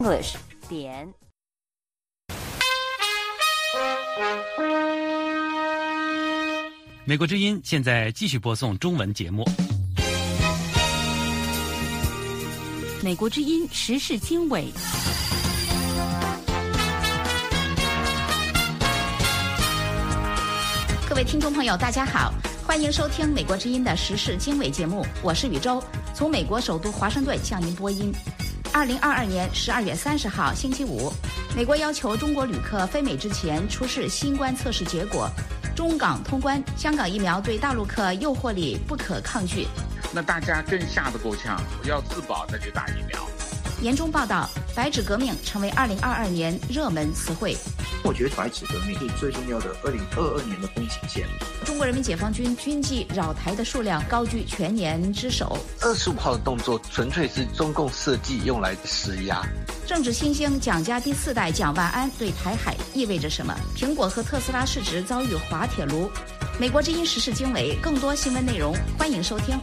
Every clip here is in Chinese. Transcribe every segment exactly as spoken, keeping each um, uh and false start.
English 点。 美国之音现在继续播送中文节目。 美国之音时事经纬。 各位听众朋友，大家好，欢迎收听美国之音的时事经纬节目，我是宇宙，从美国首都华盛顿向您播音。二零二二年十二月三十号星期五，美国要求中国旅客飞美之前出示新冠测试结果。中港通关，香港疫苗对大陆客诱惑力不可抗拒。 那大家更下得够呛，要自保那就打疫苗。 年终报道，白纸革命成为二零二二年热门词汇。 我觉得白纸革命是最重要的二零二二年的风景线。 中国人民解放军军纪扰台的数量高居全年之首。 二十五号的动作纯粹是中共设计用来施压。 政治新星蒋家第四代蒋万安对台海意味着什么？苹果和特斯拉市值遭遇滑铁卢。美国之音时事经纬，更多新闻内容，欢迎收听。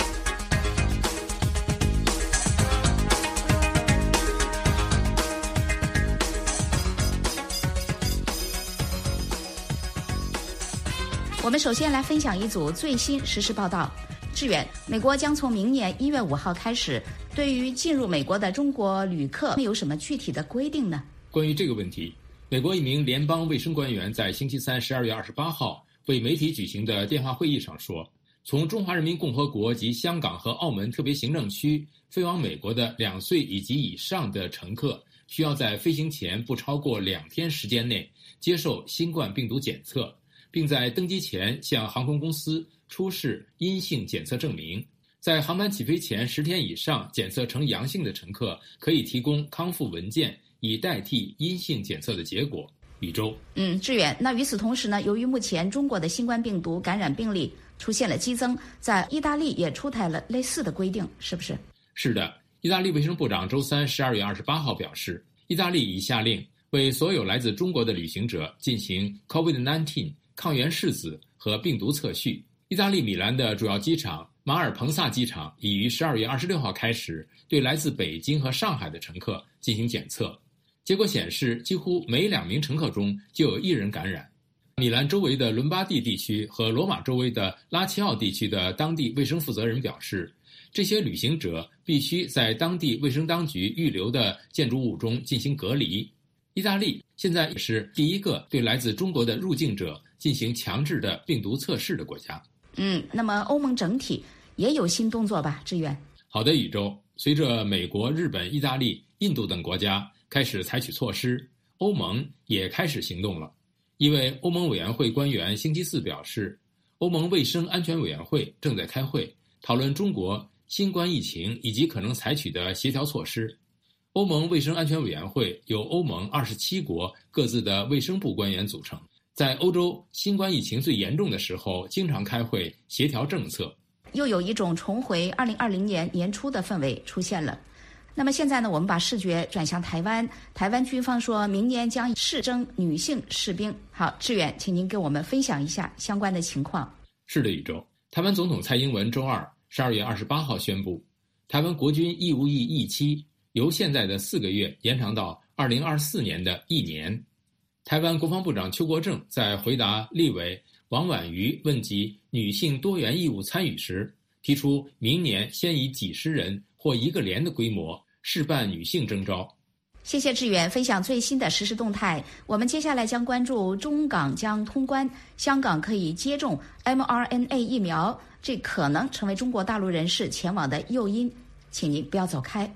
我们首先来分享一组最新时事报道。志远，美国将从明年一月五号开始，对于进入美国的中国旅客有什么具体的规定呢？ 关于这个问题，美国一名联邦卫生官员在星期三十二月二十八号为媒体举行的电话会议上说，从中华人民共和国及香港和澳门特别行政区飞往美国的两岁以及以上的乘客，需要在飞行前不超过两天时间内接受新冠病毒检测，并在登机前向航空公司出示阴性检测证明。在航班起飞前十天以上检测呈阳性的乘客可以提供康复文件，以代替阴性检测的结果。宇宙， 嗯，志远，那与此同时呢，由于目前中国的新冠病毒感染病例出现了激增，在意大利也出台了类似的规定，是不是？ 是的，意大利卫生部长周三十二月二十八号表示，意大利已下令为所有来自中国的旅行者进行 COVID 十九 抗原试子和病毒测序。意大利米兰的主要机场马尔彭萨机场已于十二月二十六号开始对来自北京和上海的乘客进行检测，结果显示几乎每两名乘客中就有一人感染。米兰周围的伦巴第地区和罗马周围的拉齐奥地区的当地卫生负责人表示，这些旅行者必须在当地卫生当局预留的建筑物中进行隔离。意大利现在也是第一个对来自中国的入境者进行强制的病毒测试的国家。 嗯，那么欧盟整体也有新动作吧，志远？ 好的，宇宙。随着美国、日本、意大利、印度等国家开始采取措施，欧盟也开始行动了。一位欧盟委员会官员星期四表示，欧盟卫生安全委员会正在开会，讨论中国新冠疫情以及可能采取的协调措施。欧盟卫生安全委员会由欧盟二十七国各自的卫生部官员组成，在欧洲新冠疫情最严重的时候经常开会协调政策。 又有一种重回二零二零年年初的氛围出现了。那么现在呢，我们把视觉转向台湾，台湾军方说明年将试征女性士兵。好，志远，请您给我们分享一下相关的情况。 是的，宇宙。台湾总统蔡英文周二十二月二十八号宣布，台湾国军义务役役期由现在的四个月延长到二零二四年的一年。台湾国防部长邱国正在回答立委王婉瑜问及女性多元义务参与时，提出明年先以几十人或一个连的规模试办女性征召。 谢谢志远分享最新的实时动态。我们接下来将关注中港将通关，香港可以接种 M R N A 疫苗，这可能成为中国大陆人士前往的诱因，请您不要走开。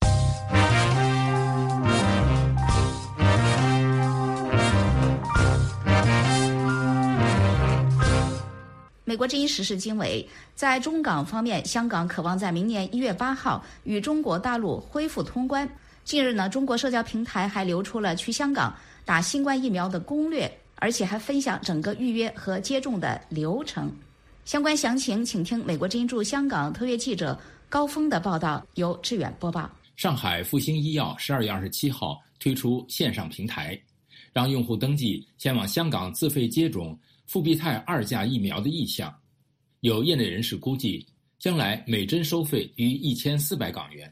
美国之音时事经纬，在中港方面，香港渴望在明年一月八号与中国大陆恢复通关。近日呢，中国社交平台还流出了去香港打新冠疫苗的攻略，而且还分享整个预约和接种的流程。相关详情，请听美国之音驻香港特约记者高峰的报道，由志远播报。 上海复星医药十二月二十七号推出线上平台，让用户登记前往香港自费接种复必泰二价疫苗的意向。有业内人士估计，将来每针收费逾一千四百港元。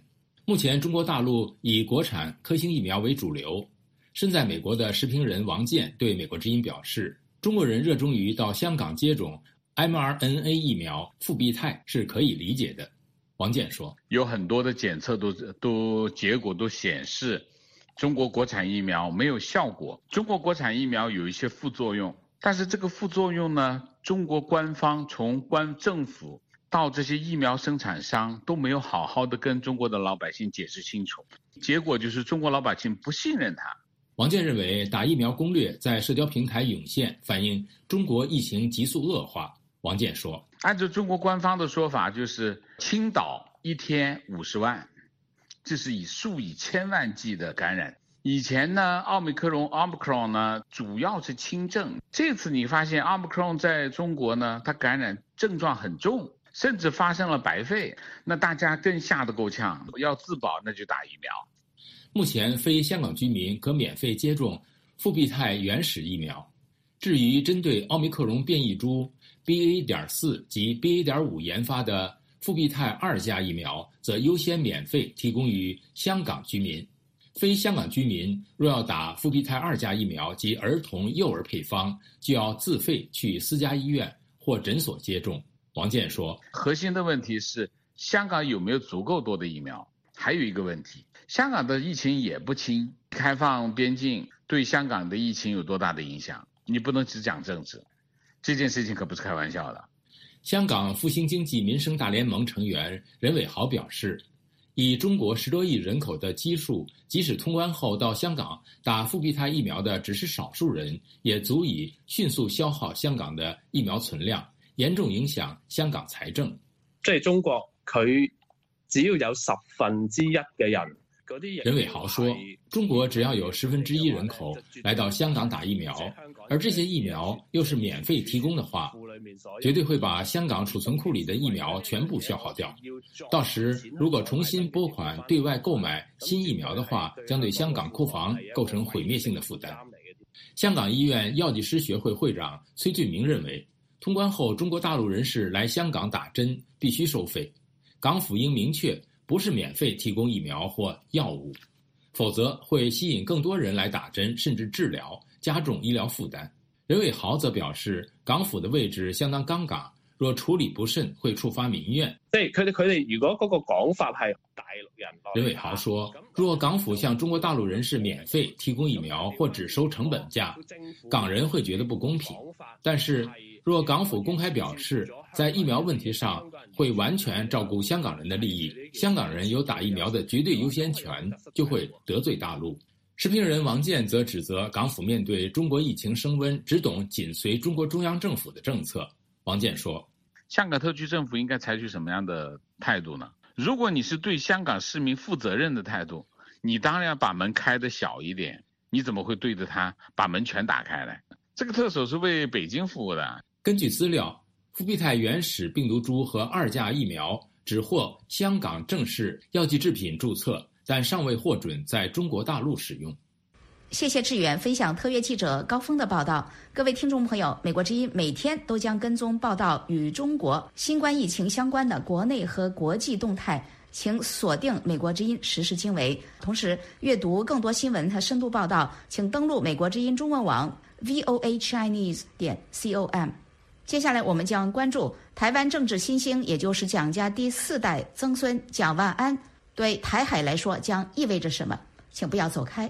目前中国大陆以国产科兴疫苗为主流。身在美国的时评人王健对美国之音表示，中国人热衷于到香港接种 M R N A 疫苗复必泰是可以理解的。王健说， 有很多的检测都都结果都显示中国国产疫苗没有效果，中国国产疫苗有一些副作用，但是这个副作用呢，中国官方从官政府到这些疫苗生产商都没有好好的跟中国的老百姓解释清楚，结果就是中国老百姓不信任他。 王健认为，打疫苗攻略在社交平台涌现，反映中国疫情急速恶化。王健说， 按照中国官方的说法，就是青岛一天五十万，这是以数以千万计的感染。以前呢，奥密克戎 Omicron 呢主要是轻症，这次你发现 Omicron 在中国呢，它感染症状很重，甚至发生了白肺，那大家更吓得够呛，要自保那就打疫苗。 目前非香港居民可免费接种复必泰原始疫苗。至于针对奥密克戎变异株 B A 点四 及 B A 点五 研发的复必泰二价疫苗，则优先免费提供于香港居民。非香港居民若要打复必泰二价疫苗及儿童幼儿配方，就要自费去私家医院或诊所接种。王健说， 核心的问题是香港有没有足够多的疫苗，还有一个问题，香港的疫情也不轻，开放边境对香港的疫情有多大的影响，你不能只讲政治，这件事情可不是开玩笑的。 香港复兴经济民生大联盟成员任伟豪表示，以中国十多亿人口的基数，即使通关后到香港打复必泰疫苗的只是少数人，也足以迅速消耗香港的疫苗存量，嚴重影響香港財政。 即係中國佢只要有十分之一嘅人，嗰啲任偉豪說，中國只要有十分之一人口來到香港打疫苗，而這些疫苗又是免費提供的話，絕對會把香港儲存庫裡的疫苗全部消耗掉。到時如果重新撥款對外購買新疫苗的話，將對香港庫房構成毀滅性的負擔。香港醫院藥劑師學會會長崔俊明認為，通關後中國大陸人士來香港打針必須收費，港府應明確不是免費提供疫苗或藥物，否則會吸引更多人來打針甚至治療，加重醫療負擔。任偉豪則表示，港府的位置相當尷尬，若處理不慎會觸發民怨。 即係佢哋佢哋如果嗰個講法係大陸人， 任偉豪說，若港府向中國大陸人士免費提供疫苗或只收成本價，港人會覺得不公平。但是若港府公開表示在疫苗問題上會完全照顧香港人的利益，香港人有打疫苗的絕對優先權，就會得罪大陸。時評人王健則指責港府面對中國疫情升溫，只懂緊隨中國中央政府的政策。王健說， 香港特區政府應該採取什麼樣的態度呢？如果你是對香港市民負責任的態度，你當然要把門開得小一點，你怎麼會對着他把門全打開來？這個特首是為北京服務的。 根據資料，復必泰原始病毒株和二價疫苗只獲香港正式藥劑製品註冊，但尚未獲准在中國大陸使用。 謝謝志遠分享特約記者高峰的報道。各位聽眾朋友，美國之音每天都將跟蹤報道與中國新冠疫情相關的國內和國際動態，請鎖定美國之音時事經緯。同時閱讀更多新聞和深度報道，請登錄美國之音中文網 v o a chinese 點 com。接下來我們將關注台灣政治新星，也就是蔣家第四代曾孫蔣萬安對台海來說將意味着什麼。請不要走開。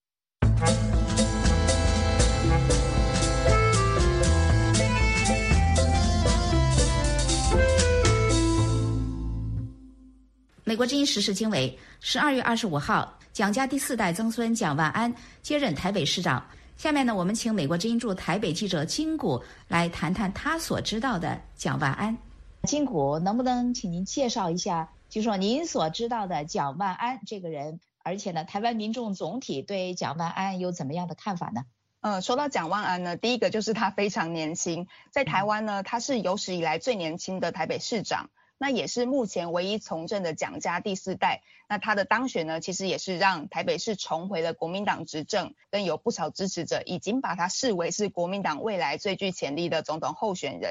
美國之音時事經緯，十二月二十五號，蔣家第四代曾孫蔣萬安接任台北市長。下面呢，我們請美國之音駐台北記者金谷來談談他所知道的蔣萬安。金谷，能不能請您介紹一下，就說您所知道的蔣萬安這個人，而且呢，台灣民眾總體對蔣萬安有怎麼樣的看法呢？ 呃，說到蔣萬安呢，第一個就是他非常年輕，在台灣呢，他是有史以來最年輕的台北市長。那也是目前唯一從政的蔣家第四代。那他的當選呢，其實也是讓台北市重回了國民黨執政，跟有不少支持者已經把他視為是國民黨未來最具潛力的總統候選人。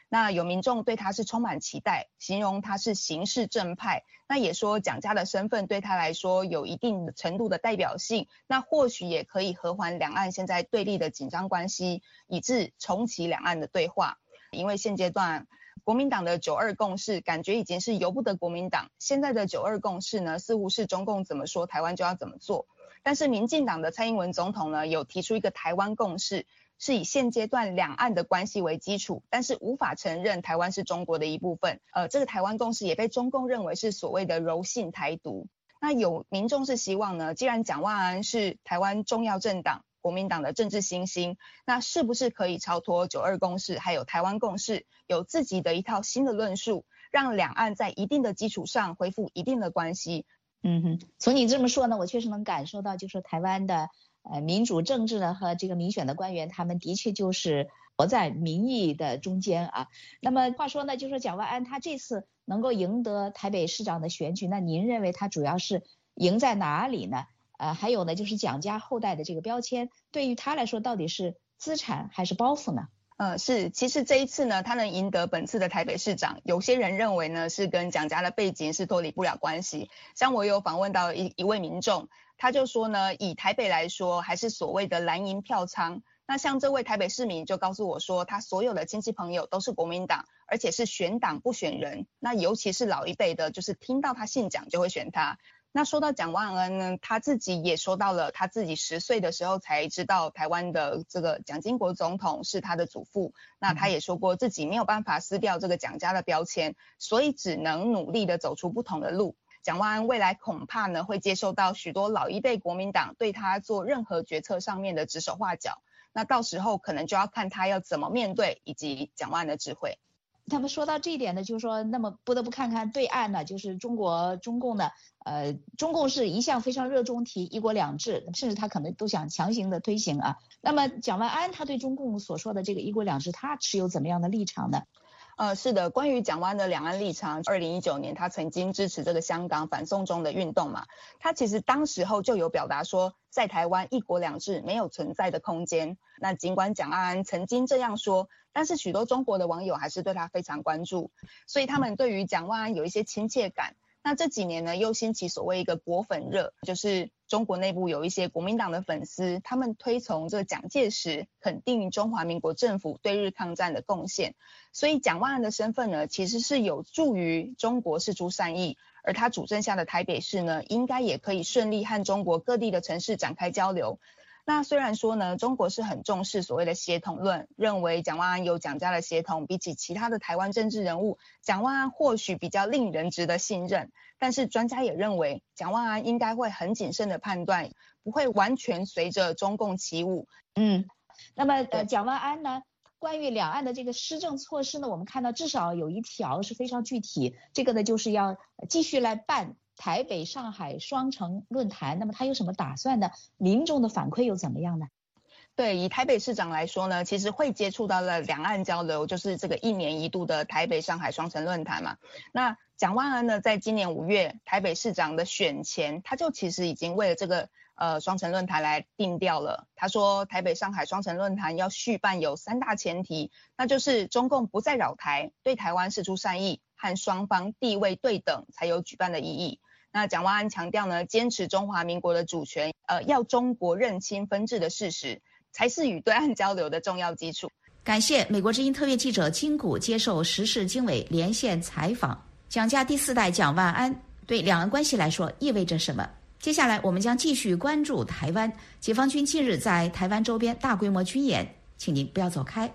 那有民众对他是充满期待，形容他是行事正派，那也说蒋家的身份对他来说有一定程度的代表性，那或许也可以和缓两岸现在对立的紧张关系，以致重启两岸的对话。因为现阶段国民党的九二共识感觉已经是由不得国民党，现在的九二共识呢，似乎是中共怎么说台湾就要怎么做。但是民进党的蔡英文总统呢，有提出一个台湾共识，是以现阶段两岸的关系为基础，但是无法承认台湾是中国的一部分。呃，这个台湾共识也被中共认为是所谓的柔性台独。那有民众是希望呢，既然蒋万安是台湾重要政党国民党的政治新星，那是不是可以超脱九二共识还有台湾共识，有自己的一套新的论述，让两岸在一定的基础上恢复一定的关系。 嗯哼，从你这么说呢，我确实能感受到，就是台湾的呃民主政治呢和这个民选的官员，他们的确就是活在民意的中间啊。那么话说呢，就说蒋万安他这次能够赢得台北市长的选举，那您认为他主要是赢在哪里呢？呃，还有呢，就是蒋家后代的这个标签，对于他来说到底是资产还是包袱呢？ 呃，是，其实这一次呢，他能赢得本次的台北市长，有些人认为呢是跟蒋家的背景是脱离不了关系。像我有访问到一一位民众，他就说呢，以台北来说，还是所谓的蓝营票仓。那像这位台北市民就告诉我说，他所有的亲戚朋友都是国民党，而且是选党不选人。那尤其是老一辈的，就是听到他姓蒋就会选他。那说到蒋万安呢，他自己也说到了，他自己十岁的时候才知道台湾的这个蒋经国总统是他的祖父。那他也说过自己没有办法撕掉这个蒋家的标签，所以只能努力的走出不同的路。蒋万安未来恐怕呢会接受到许多老一辈国民党对他做任何决策上面的指手画脚，那到时候可能就要看他要怎么面对，以及蒋万安的智慧。 他们说到这一点呢，就是说，那么不得不看看对岸呢，就是中国中共呢，呃，中共是一向非常热衷提一国两制，甚至他可能都想强行的推行啊。那么蒋万安他对中共所说的这个一国两制，他持有怎么样的立场呢？ 呃，是的，关于蒋万安的两岸立场，二零一九年他曾经支持这个香港反送中的运动嘛，他其实当时候就有表达说，在台湾一国两制没有存在的空间。那尽管蒋万安曾经这样说，但是许多中国的网友还是对他非常关注，所以他们对于蒋万安有一些亲切感。那这几年呢，又兴起所谓一个国粉热，就是中国内部有一些国民党的粉丝，他们推崇这个蒋介石，肯定中华民国政府对日抗战的贡献。所以蒋万安的身份呢，其实是有助于中国释出善意，而他主政下的台北市呢，应该也可以顺利和中国各地的城市展开交流。那虽然说呢，中国是很重视所谓的协同论，认为蒋万安有蒋家的协同，比起其他的台湾政治人物，蒋万安或许比较令人值得信任。但是专家也认为，蒋万安应该会很谨慎的判断，不会完全随着中共起舞。 嗯，那么呃，蒋万安呢，关于两岸的这个施政措施呢，我们看到至少有一条是非常具体，这个呢就是要继续来办台北上海双城论坛。那么他有什么打算呢？民众的反馈又怎么样呢？ 对，以台北市长来说呢，其实会接触到了两岸交流，就是这个一年一度的台北上海双城论坛嘛。那蒋万安呢，在今年五月台北市长的选前，他就其实已经为了这个呃双城论坛来定调了。他说，台北上海双城论坛要续办有三大前提，那就是中共不再扰台，对台湾释出善意，和双方地位对等才有举办的意义。那蒋万安强调呢，坚持中华民国的主权，呃，要中国认清分治的事实，才是与对岸交流的重要基础。 感谢美国之音特约记者金谷接受时事经纬连线采访。蒋家第四代蒋万安对两岸关系来说意味着什么？接下来我们将继续关注台湾。解放军近日在台湾周边大规模军演，请您不要走开。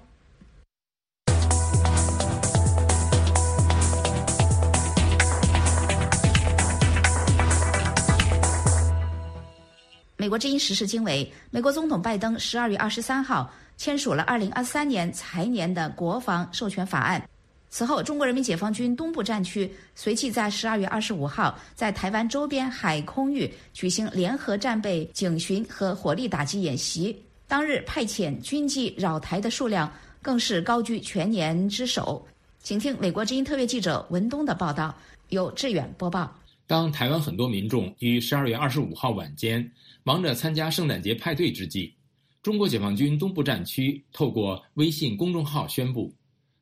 美国之音时事经纬，美国总统拜登十二月二十三号签署了二零二三年财年的国防授权法案。此后，中国人民解放军东部战区随即在十二月二十五号在台湾周边海空域举行联合战备警巡和火力打击演习。当日派遣军机扰台的数量更是高居全年之首。请听美国之音特约记者文东的报道，由志远播报。 当台湾很多民众于十二月二十五号晚间忙着参加圣诞节派对之际，中国解放军东部战区透过微信公众号宣布，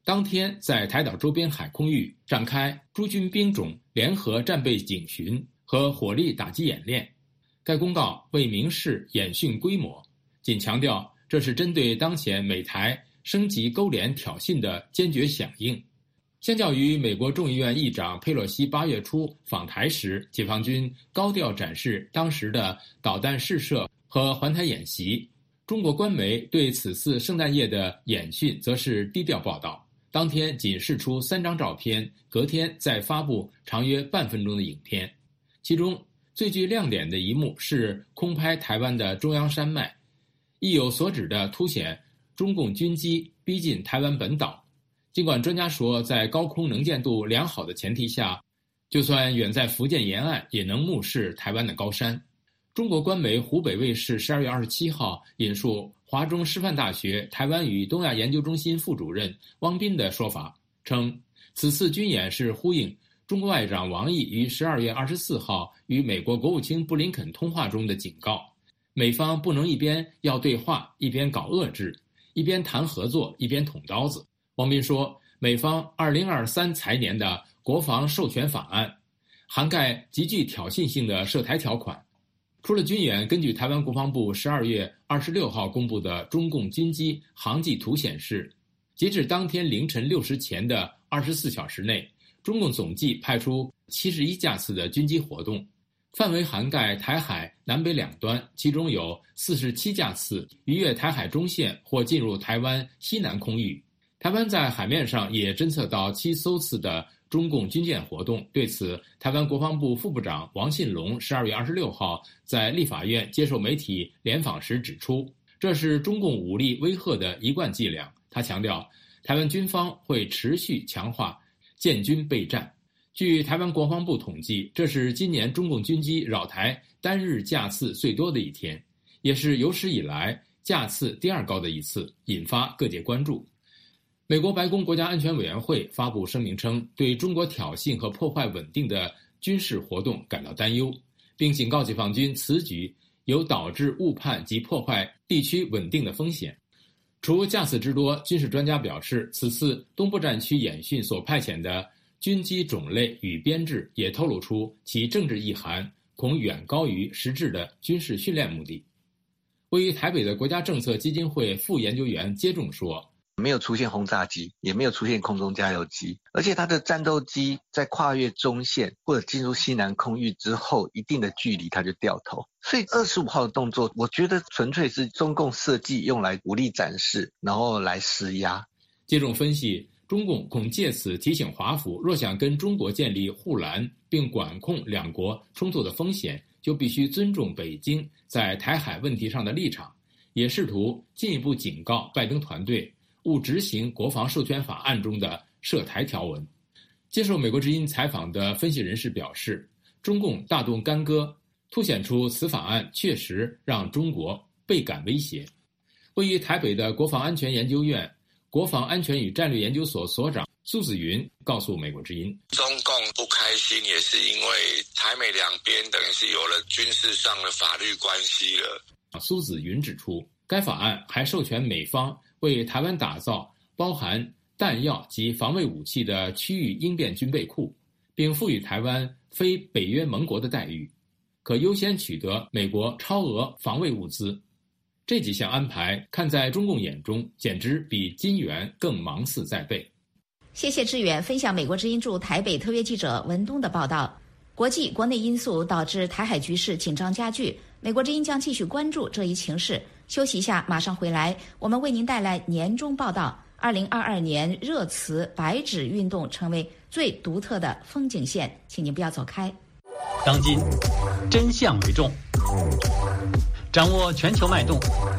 当天在台岛周边海空域展开诸军兵种联合战备警巡和火力打击演练。该公告未明示演训规模，仅强调这是针对当前美台升级勾连挑衅的坚决响应。相较于美国众议院议长佩洛西八月初访台时，解放军高调展示当时的导弹试射和环台演习，中国官媒对此次圣诞夜的演训则是低调报道，当天仅释出三张照片，隔天再发布长约半分钟的影片。其中最具亮点的一幕是空拍台湾的中央山脉，意有所指地凸显中共军机逼近台湾本岛。尽管专家说在高空能见度良好的前提下，就算远在福建沿岸也能目视台湾的高山。中国官媒湖北卫视十二月二十七号引述华中师范大学台湾与东亚研究中心副主任汪斌的说法，称此次军演是呼应中国外长王毅于十二月二十四号与美国国务卿布林肯通话中的警告，美方不能一边要对话一边搞遏制，一边谈合作一边捅刀子。汪斌说，美方二零二三财年的国防授权法案涵盖极具挑衅性的涉台条款。除了军演，根据台湾国防部十二月二十六号公布的中共军机航迹图显示，截至当天凌晨六时前的二十四小时内，中共总计派出七十一架次的军机活动，范围涵盖台海南北两端，其中有四十七架次逾越台海中线或进入台湾西南空域。台湾在海面上也侦测到七艘次的中共军舰活动，对此，台湾国防部副部长王信龙十二月二十六号在立法院接受媒体联访时指出，这是中共武力威吓的一贯伎俩。他强调，台湾军方会持续强化建军备战。据台湾国防部统计，这是今年中共军机扰台单日架次最多的一天，也是有史以来架次第二高的一次，引发各界关注。美国白宫国家安全委员会发布声明称，对中国挑衅和破坏稳定的军事活动感到担忧，并警告解放军此举有导致误判及破坏地区稳定的风险。除架次之多，军事专家表示，此次东部战区演训所派遣的军机种类与编制也透露出其政治意涵，恐远高于实质的军事训练目的。位于台北的国家政策基金会副研究员接种说， 没有出现轰炸机，也没有出现空中加油机，而且它的战斗机在跨越中线或者进入西南空域之后一定的距离它就掉头，所以二十五号的动作我觉得纯粹是中共设计用来武力展示，然后来施压。 接种分析，中共恐借此提醒华府，若想跟中国建立护栏并管控两国冲突的风险，就必须尊重北京在台海问题上的立场，也试图进一步警告拜登团队勿执行国防授权法案中的涉台条文。接受美国之音采访的分析人士表示，中共大动干戈，凸显出此法案确实让中国倍感威胁。位于台北的国防安全研究院国防安全与战略研究所所长苏子云告诉美国之音， 中共不开心也是因为台美两边等于是有了军事上的法律关系了。 苏子云指出，该法案还授权美方为台湾打造包含弹药及防卫武器的区域应变军备库，并赋予台湾非北约盟国的待遇，可优先取得美国超额防卫物资。这几项安排看在中共眼中简直比金元更芒刺在背。 谢谢志远分享美国之音驻台北特约记者文东的报道。国际国内因素导致台海局势紧张加剧，美国之音将继续关注这一情势。休息一下，马上回来，我们为您带来年终报道。二零二二年热词白纸运动成为最独特的风景线，请您不要走开。 当今真相为重，掌握全球脉动，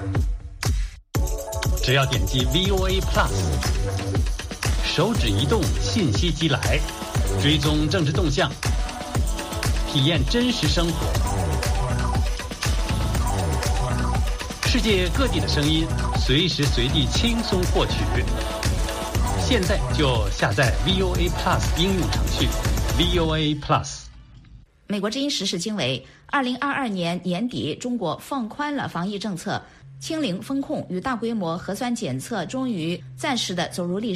只要点击 V O A Plus， 手指移动，信息即来，追踪政治动向，体验真实生活。世界各地的声音，随时随地轻松获取。现在就下载 V O A Plus 应用程序 V O A Plus。 美国之音时事经纬，二零二二年年底，中国放宽了防疫政策，清零风控与大规模核酸检测终于暂时的走入历史。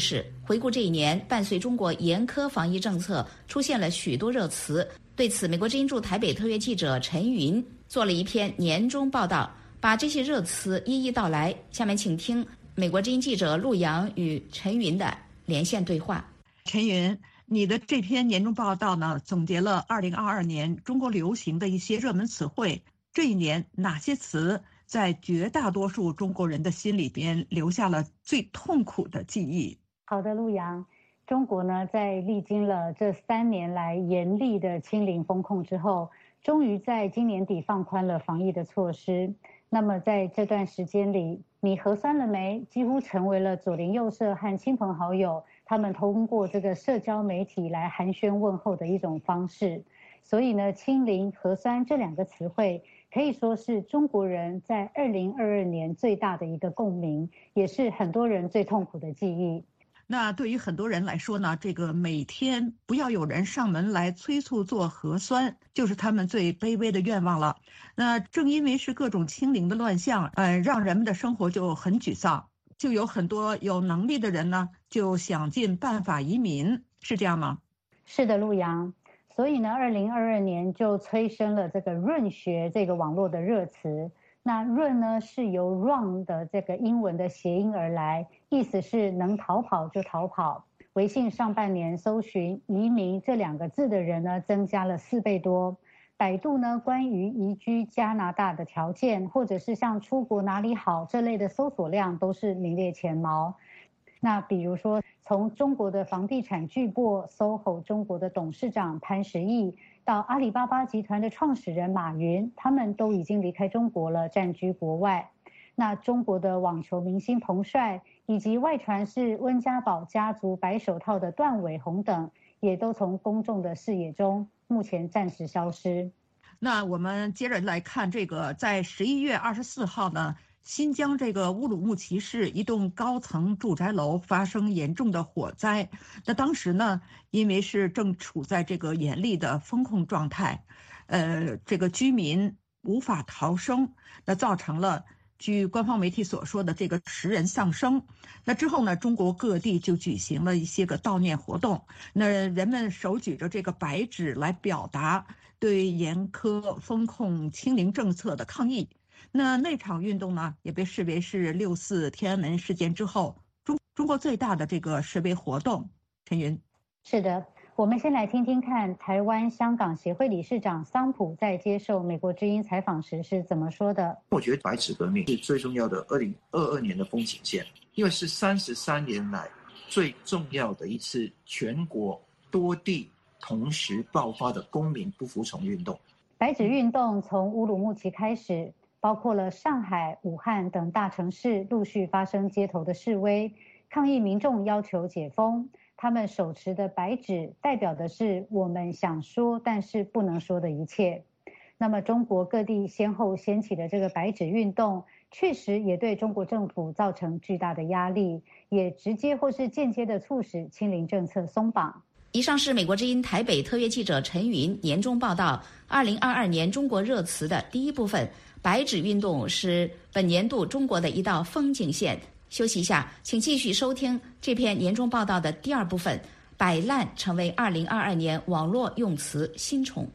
回顾这一年，伴随中国严苛防疫政策，出现了许多热词。对此，美国之音驻台北特约记者陈云做了一篇年终报道，把这些热词一一道来。下面请听美国之音记者陆洋与陈云的连线对话。 陈云，你的这篇年终报道呢，总结了二零二二年中国流行的一些热门词汇。这一年哪些词在绝大多数中国人的心里边留下了最痛苦的记忆？ 好的，陆洋，中国呢在历经了这三年来严厉的清零风控之后，终于在今年底放宽了防疫的措施。那么在这段时间里，你核酸了没？几乎成为了左邻右舍和亲朋好友他们通过这个社交媒体来寒暄问候的一种方式。所以呢，清零、核酸这两个词汇可以说是中国人在二零二二年最大的一个共鸣，也是很多人最痛苦的记忆。 那对于很多人来说呢，这个每天不要有人上门来催促做核酸，就是他们最卑微的愿望了。那正因为是各种清零的乱象，呃，让人们的生活就很沮丧，就有很多有能力的人呢，就想尽办法移民，是这样吗？ 是的，陆洋。所以呢，二零二二年就催生了这个润学这个网络的热词。那润呢是由 run 的这个英文的谐音而来，意思是能逃跑就逃跑。微信上半年搜寻移民这两个字的人呢增加了四倍多。百度呢关于移居加拿大的条件，或者是像出国哪里好这类的搜索量都是名列前茅。那比如说，从中国的房地产巨擘 S O H O 中国的董事长潘石屹，到阿里巴巴集团的创始人马云，他们都已经离开中国了，暂居国外。那中国的网球明星彭帅，以及外传是温家宝家族白手套的段伟宏等，也都从公众的视野中目前暂时消失。 那我们接着来看这个，在十一月二十四号呢，新疆这个乌鲁木齐市一栋高层住宅楼发生严重的火灾。那当时呢，因为是正处在这个严厉的风控状态，呃，这个居民无法逃生，那造成了据官方媒体所说的这个十人丧生。那之后呢，中国各地就举行了一些个悼念活动，那人们手举着这个白纸来表达对严苛风控清零政策的抗议。那那场运动呢，也被视为是六四天安门事件之后中中国最大的这个示威活动。陈云， 是的，我们先来听听看台湾香港协会理事长桑普在接受美国之音采访时是怎么说的。 我觉得白纸革命是最重要的二零二二年的风景线，因为是三十三年来最重要的一次全国多地同时爆发的公民不服从运动。 白纸运动从乌鲁木齐开始，包括了上海、武汉等大城市陆续发生街头的示威，抗议民众要求解封。他们手持的白纸代表的是我们想说但是不能说的一切。那么中国各地先后掀起的这个白纸运动，确实也对中国政府造成巨大的压力，也直接或是间接的促使清零政策松绑。 以上是美国之音台北特约记者陈云年终报道二零二二年中国热词的第一部分。白纸运动是本年度中国的一道风景线。休息一下，请继续收听这篇年终报道的第二部分，摆烂成为二零二二年网络用词新宠。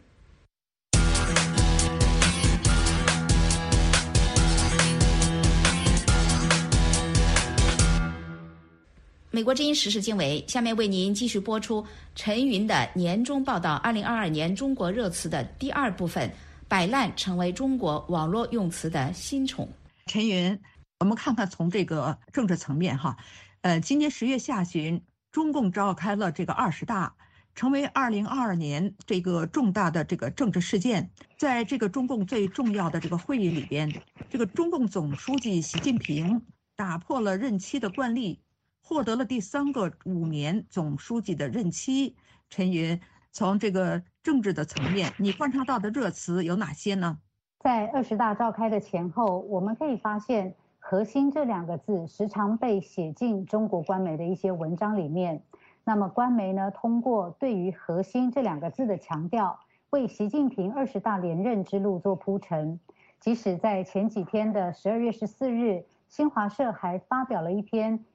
美国之音时事经纬，下面为您继续播出陈云的年终报道二零二二年中国热词的第二部分，摆烂成为中国网络用词的新宠。 陈云，我们看看从这个政治层面哈，呃，今年十月下旬，中共召开了这个二十大，成为二零二二年这个重大的这个政治事件。在这个中共最重要的这个会议里边，这个中共总书记习近平打破了任期的惯例，获得了第三个五年总书记的任期。陈云，从这个政治的层面，你观察到的热词有哪些呢？ 在二十大召开的前后，我们可以发现核心这两个字时常被写进中国官媒的一些文章里面。那么官媒呢，通过对于核心这两个字的强调，为习近平二十大连任之路做铺陈。即使在前几天的十二月十四日，新华社还发表了一篇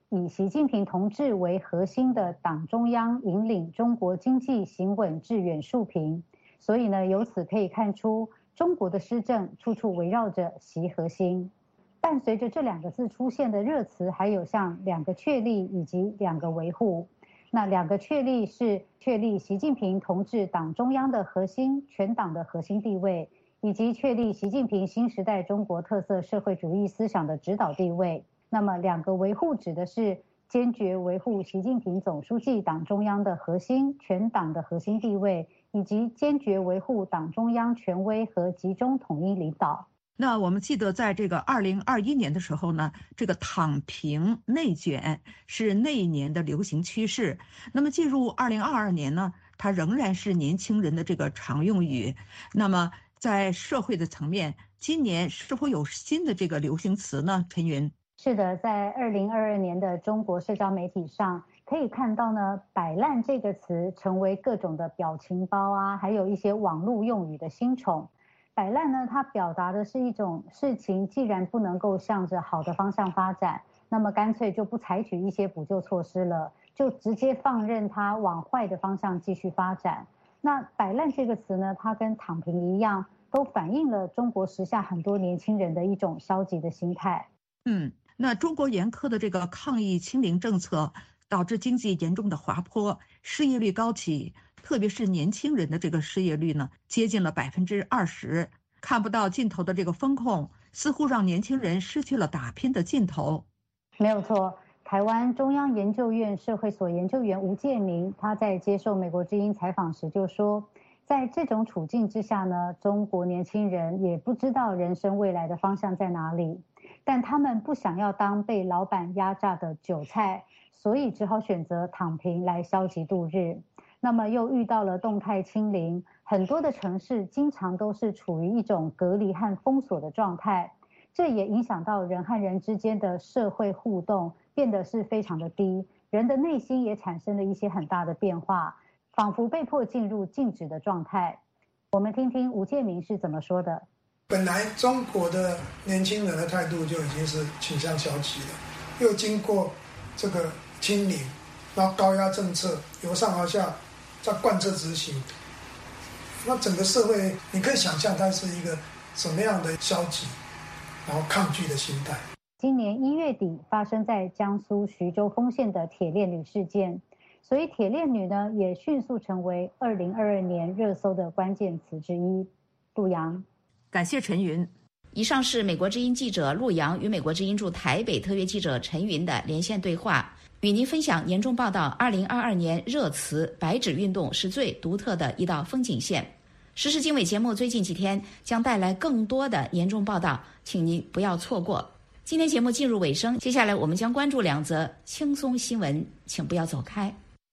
以习近平同志为核心的党中央引领中国经济行稳致远树平。所以呢，由此可以看出，中国的施政处处围绕着习核心。伴随着这两个字出现的热词，还有像两个确立以及两个维护。那两个确立是确立习近平同志党中央的核心、全党的核心地位，以及确立习近平新时代中国特色社会主义思想的指导地位。那么两个维护指的是坚决维护习近平总书记党中央的核心、全党的核心地位，以及坚决维护党中央权威和集中统一领导。 那我们记得在这个二零二一年的时候呢，这个躺平内卷是那一年的流行趋势。那么进入二零二二年呢，它仍然是年轻人的这个常用语。那么在社会的层面，今年是否有新的这个流行词呢？陈云。 是的，在二零二二年的中国社交媒体上，可以看到呢，摆烂这个词成为各种的表情包啊，还有一些网络用语的新宠。摆烂呢，它表达的是一种事情既然不能够向着好的方向发展，那么干脆就不采取一些补救措施了，就直接放任它往坏的方向继续发展。那摆烂这个词呢，它跟躺平一样，都反映了中国时下很多年轻人的一种消极的心态。 嗯，那中国严苛的这个抗疫清零政策导致经济严重的滑坡，失业率高企，特别是年轻人的这个失业率呢，接近了百分之二十，看不到尽头的这个风控，似乎让年轻人失去了打拼的劲头。 没有错，台湾中央研究院社会所研究员吴介明，他在接受美国之音采访时就说，在这种处境之下呢，中国年轻人也不知道人生未来的方向在哪里，但他们不想要当被老板压榨的韭菜，所以只好选择躺平来消极度日。那么又遇到了动态清零，很多的城市经常都是处于一种隔离和封锁的状态，这也影响到人和人之间的社会互动变得是非常的低，人的内心也产生了一些很大的变化，仿佛被迫进入静止的状态。我们听听吴介明是怎么说的。 本来中国的年轻人的态度就已经是倾向消极了，又经过这个清零，然后高压政策由上而下再贯彻执行，那整个社会你可以想象它是一个什么样的消极然后抗拒的心态。 今年一月底发生在江苏徐州丰县的铁链女事件，所以铁链女呢也迅速成为二零二二年热搜的关键词之一。陆阳， 感谢陈云。 以上是美国之音记者陆阳与美国之音驻台北特约记者陈云的连线对话，与您分享年终报道二零二二年热词白纸运动是最独特的一道风景线。时事经纬节目最近几天将带来更多的年终报道，请您不要错过。今天节目进入尾声，接下来我们将关注两则轻松新闻，请不要走开。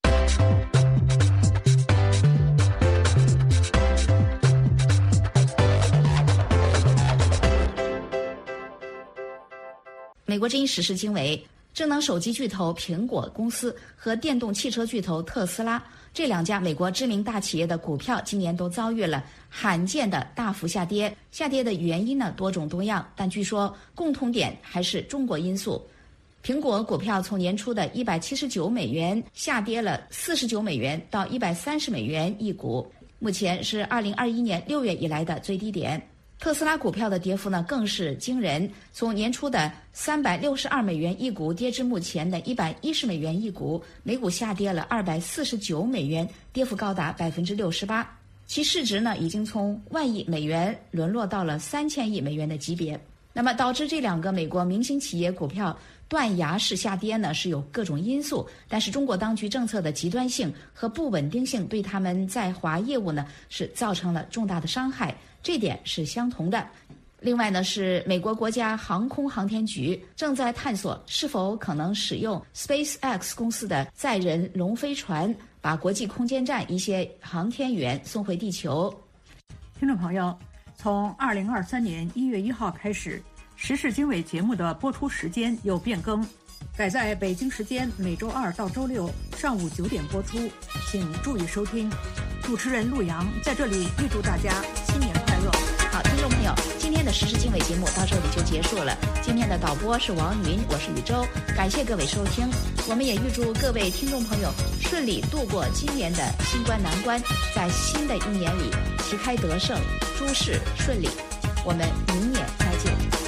美国之音时事经纬，智能手机巨头苹果公司和电动汽车巨头特斯拉这两家美国知名大企业的股票今年都遭遇了罕见的大幅下跌。下跌的原因呢多种多样，但据说共同点还是中国因素。苹果股票从年初的一百七十九美元下跌了四十九美元到一百三十美元一股，目前是二零二一年六月以来的最低点。特斯拉股票的跌幅呢更是惊人，从年初的三百六十二美元一股跌至目前的一百一十美元一股，每股下跌了二百四十九美元，跌幅高达百分之六十八。其市值呢已经从万亿美元沦落到了三千亿美元的级别。那么导致这两个美国明星企业股票断崖式下跌呢，是有各种因素，但是中国当局政策的极端性和不稳定性对他们在华业务呢是造成了重大的伤害，这点是相同的。另外呢，是美国国家航空航天局正在探索是否可能使用 SpaceX 公司的载人龙飞船，把国际空间站一些航天员送回地球。 听众朋友，从二零二三年一月一号开始，时事经纬节目的播出时间有变更，改在北京时间每周二到周六上午九点播出，请注意收听。主持人陆阳在这里预祝大家新年快乐。 好，听众朋友，今天天的时事经纬节目到这里就结束了。今天的导播是王云，我是宇宙，感谢各位收听。我们也预祝各位听众朋友顺利度过今年的新冠难关，在新的一年里旗开得胜，诸事顺利。我们明年再见。